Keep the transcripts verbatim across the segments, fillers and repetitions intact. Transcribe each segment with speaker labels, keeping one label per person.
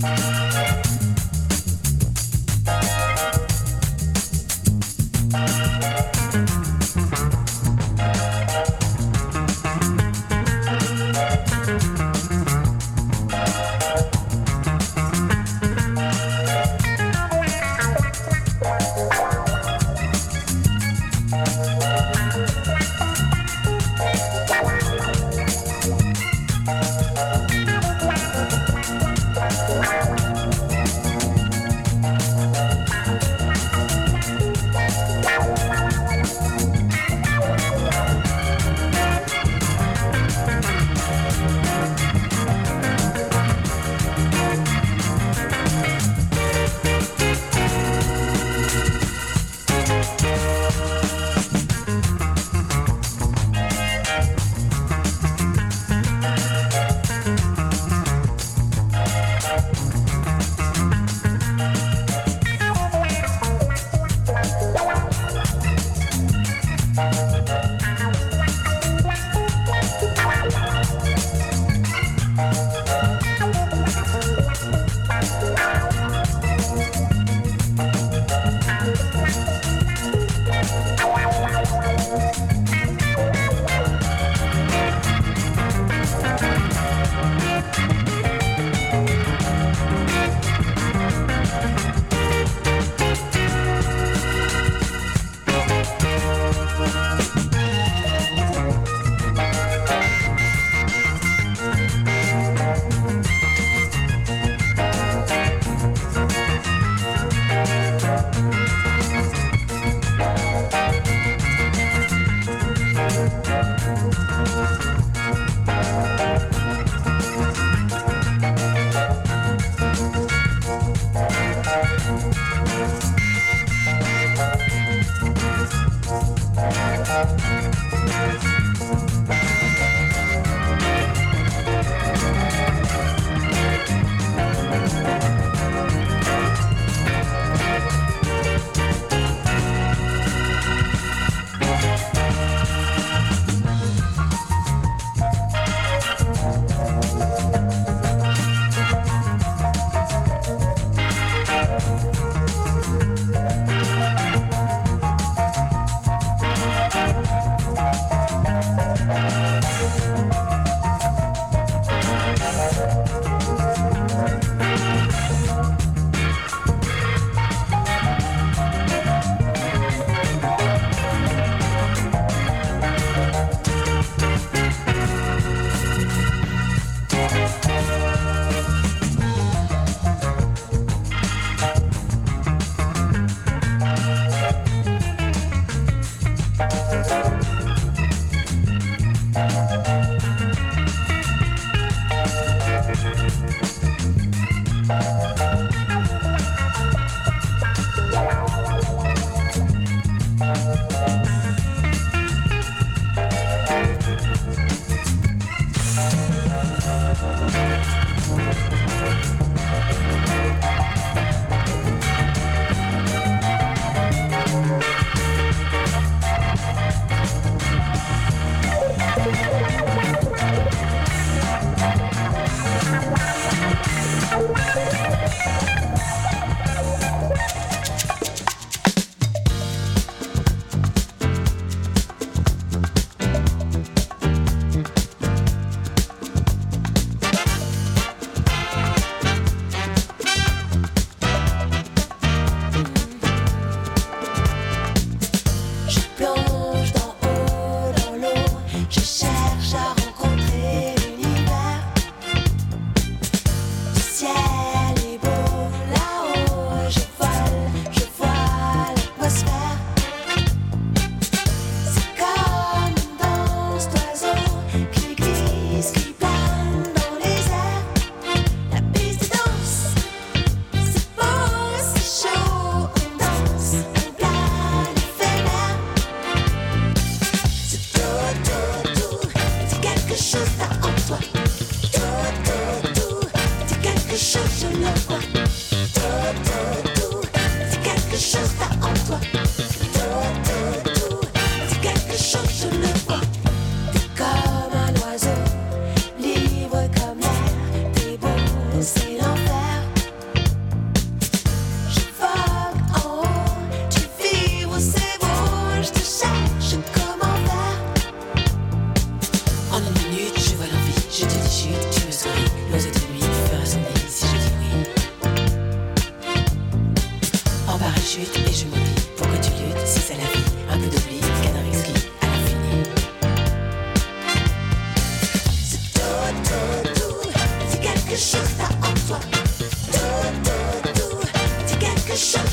Speaker 1: C'est l'enfer.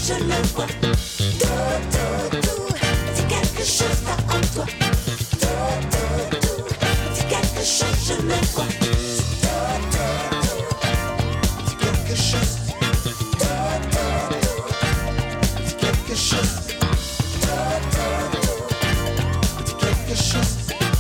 Speaker 1: je le vois. Tout, tout, tout, c'est quelque chose là en toi. Tout, tout, tout, c'est quelque chose, je le vois. Tout, tout, tout, c'est quelque chose. Tout, tout, tout, c'est quelque chose. Tout, tout, tout, c'est quelque chose.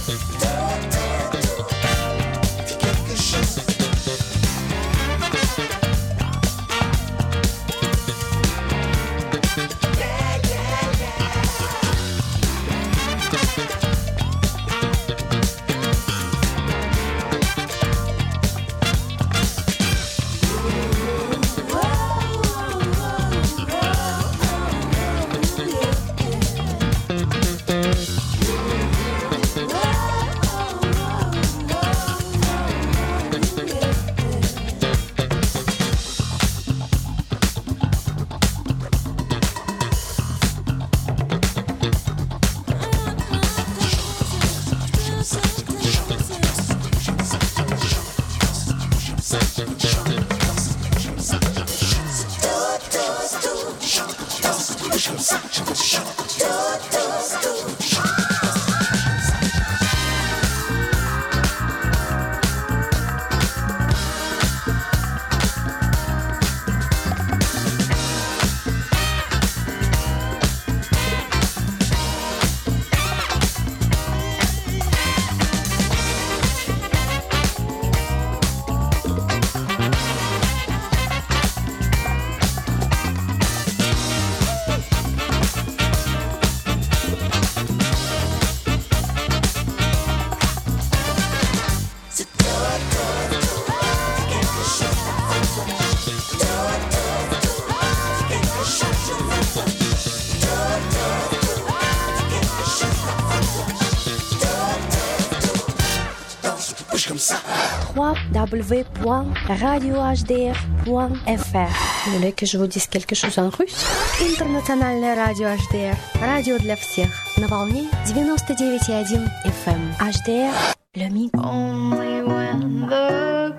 Speaker 2: w w w point radio h d r point f r. Vous voulez que je vous dise quelque chose en russe? Интернациональное радио эйч ди ар. Радио для всех. На волне девяносто девять и один эф эм. эйч ди ар. Le mix.
Speaker 3: Only when the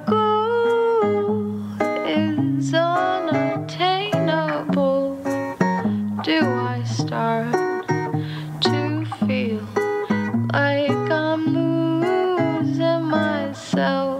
Speaker 3: goal is unattainable do I start to feel like I'm losing myself.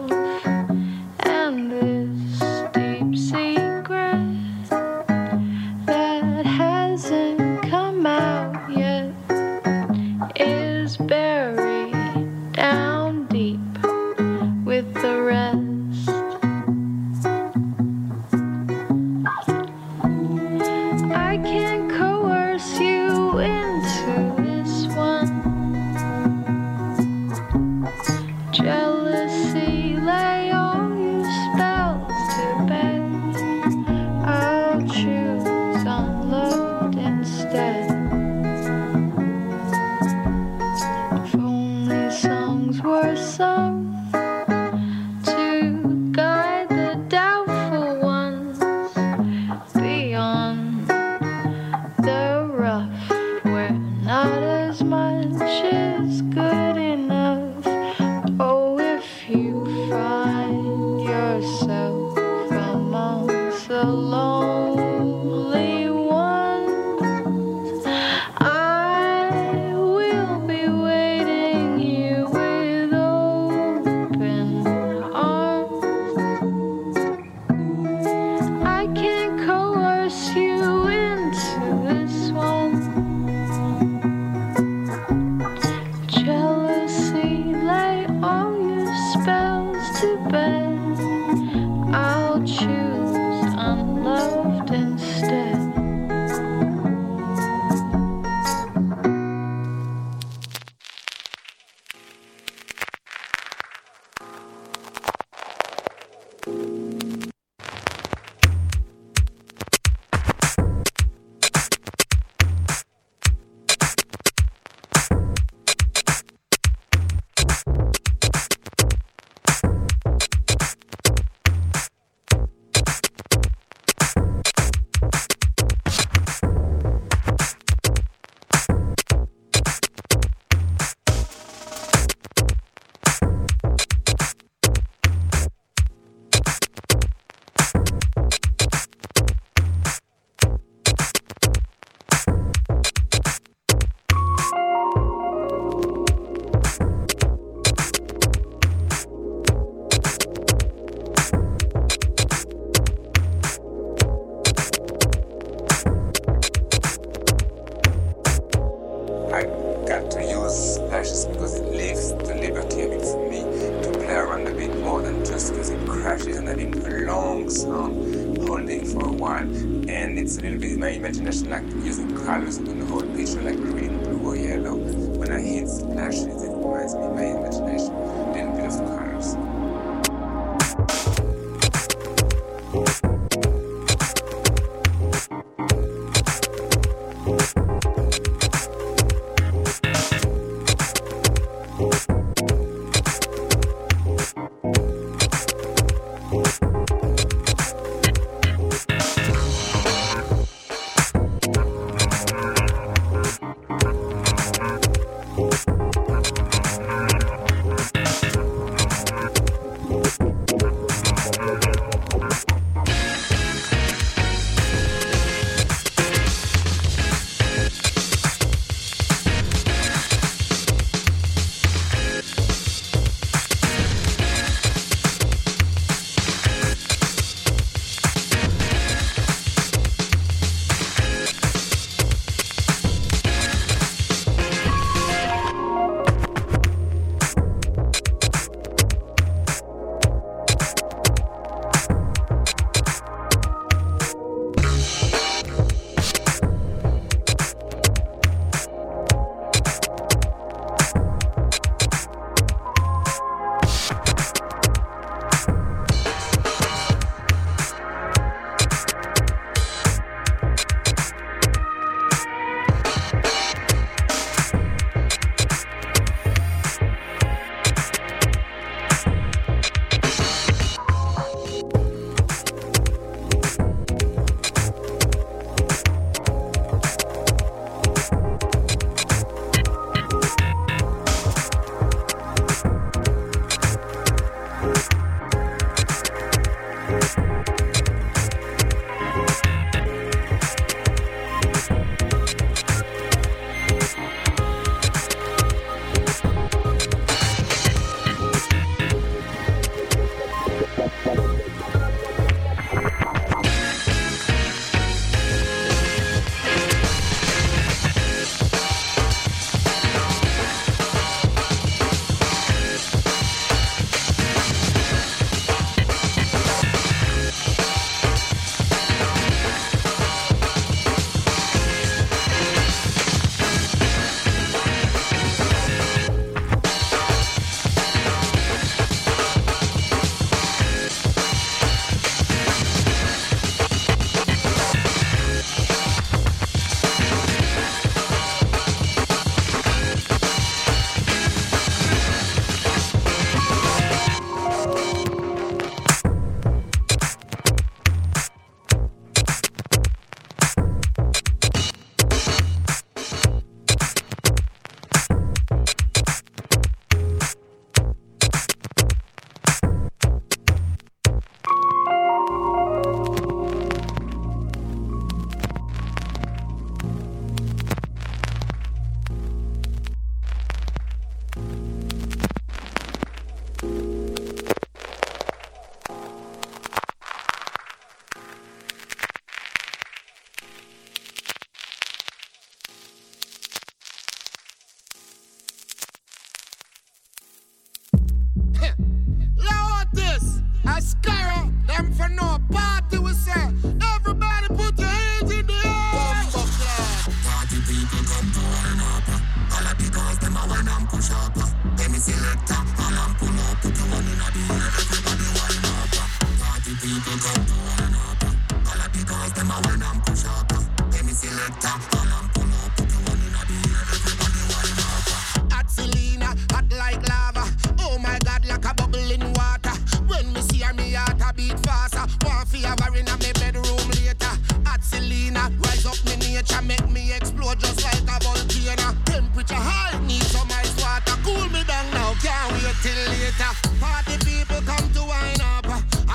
Speaker 4: um, holding for a while. And it's a little bit my imagination, like using colors on the whole picture, like green, blue, or yellow. When I hit flashes, it reminds me of my imagination, a little bit of colors.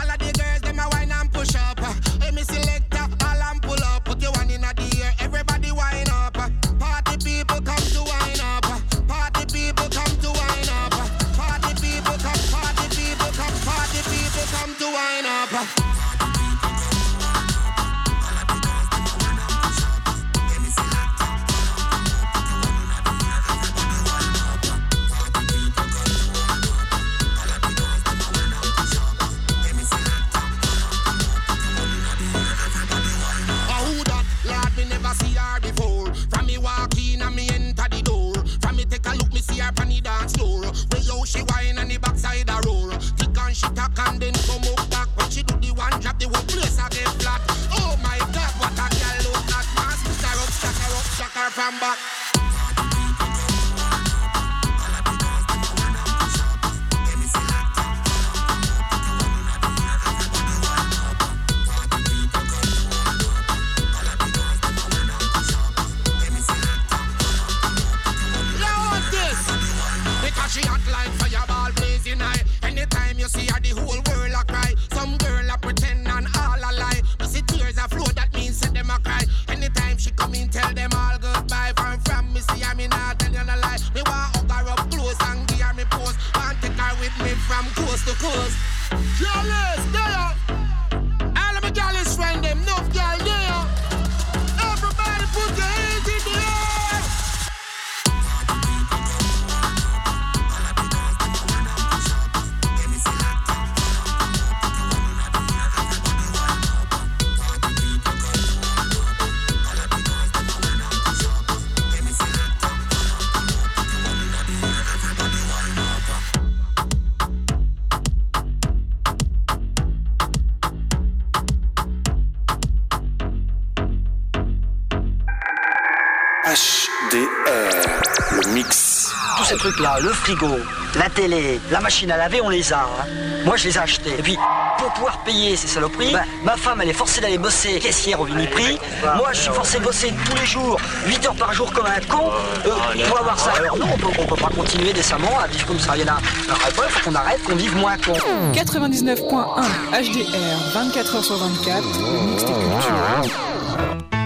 Speaker 5: Everybody come back. She hot like fireball blazing high. Anytime you see her, the whole world a cry. Some girl a pretend and all a lie. But see tears a flow, that means say them a cry. Anytime she come in, tell them all goodbye. From from me see her, me not tell you no lie. Me want hug her up close and give her me pose. Want take her with me from coast to coast. Jealous, there. All of my jealous friend them, enough girl there. Everybody put your hands in the air.
Speaker 6: H D R, le mix.
Speaker 7: Tous ces trucs-là, le frigo, la télé, la machine à laver, on les a. Hein. Moi, je les ai achetés. Et puis, pour pouvoir payer ces saloperies, bah, ma femme, elle est forcée d'aller bosser caissière au Viniprix. Moi, je suis forcé de bosser tous les jours, huit heures par jour comme un con, euh, pour avoir ça. Alors non, on peut, on peut pas continuer décemment à vivre comme ça. Il y en a. Alors, il faut qu'on arrête, qu'on vive moins con.
Speaker 8: quatre-vingt-dix-neuf point un H D R, vingt-quatre heures sur vingt-quatre, le mix des cultures.